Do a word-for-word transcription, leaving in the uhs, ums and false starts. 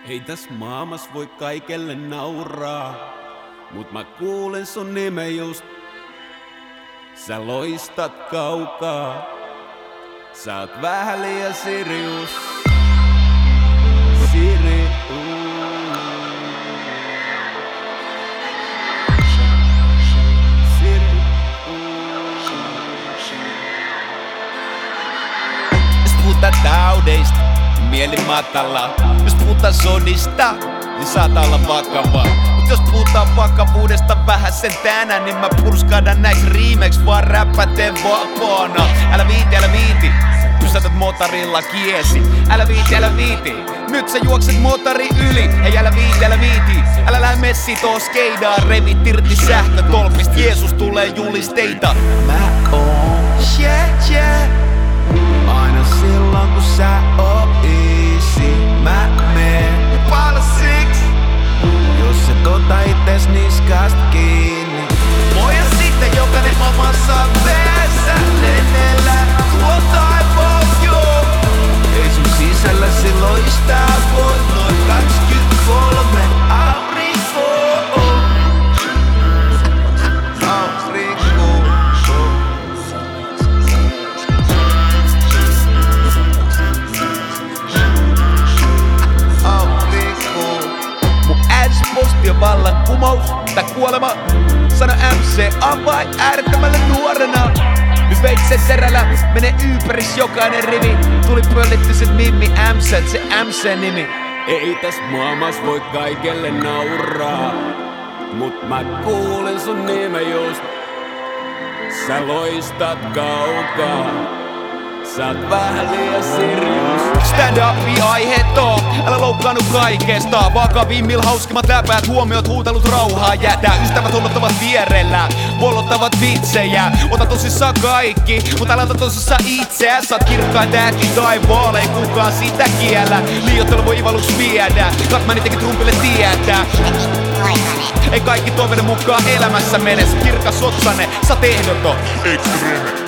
Ei täs maailmas voi kaikelle nauraa, mut mä kuulen sun nimen just. Sä loistat kaukaa, sä oot vähän liian Sirius. Sirius. Jos puhutaan taudeista, mieli matala. Jos puhutaan sodista, niin saattaa olla vakavaa. Mut jos puhutaan vakavuudesta vähän sen tänään, niin mä purskaadan näis riimeiks vaan räppäten vapaana. Älä viiti, älä viiti, pysäytät motorilla kiesi. Älä viiti, älä viiti, nyt sä juokset motori yli. Ei älä viiti, älä viiti, älä lähde messi too skeidaan. Revit irti sähkötolpista, Jeesus tulee julisteita. Mä oon, yeah, yeah, aina silloin kun sä oot easy. Mä meen palasiksi, jos et ota ites niskast kiinni. Poja sitten jokainen omassa veessä lennellä tuo taivaus joo. Ei sun sisälläsi loistaa kun noin kaksikymmentäkolme aurinko. Aurinko. Posti on vallankumous tai kuolema. Sano M C avain äärettömällä nuorena. Nyt veitsen terällä menee ympäris jokainen rivi. Tuli pöllitty sen mimmi M C, se M C-nimi. Ei täs maailmas voi kaikelle nauraa, mut mä kuulen sun nimen just. Sä loistat kaukaa, sä oot vähän liian Sirius. Stand upi aiheetto, älä loukkaannu kaikesta. Vakavimmil hauskimmat läpäät, huomiot huutelut rauhaa jätä. Ystävät hollottavat vierellä, pollottavat vitsejä. Ota tosissaan kaikki, mut älä ota tosissaan itseä. Sä oot kirkkain tähti taivaalla, ei kukaan sitä kiellä. Liioittelu voi ivalluks viedä, Katmani teki trumpille tietää. Ei kaikki toiveiden mukaan elämässä mene. Kirkas otsanne, sä oot ehdoton. Extreme.